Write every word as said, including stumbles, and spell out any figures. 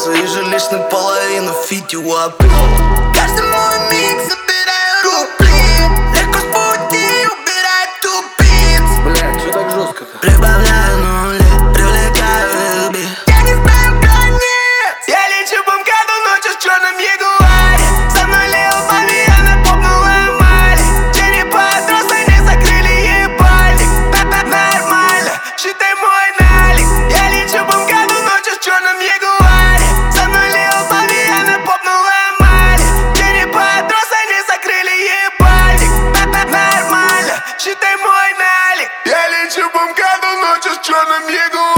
волосы и жалеешь наполовину фитила. Каждый мой миг забираю рубли, легко с пути убирает тупиц. Бля, чё так жестко-то? Прибавляю нули, привлекаю их. Я не знаю конец. Я лечу по МКАДу ночью с черным ягуаре. Со мной Лил Бобби, она попнула эмали. Черепа отросла, не закрыли ебальник. Нормально, считай мой налик. Я лечу по МКАДу ночью с черным ягуаре. Со мной Лил Бобби, она попнула эмали. Черепа отросла, не закрыли ебальник. Нормально, считай мой налик. Я лечу по МКАДу ночью с черным ягуарем.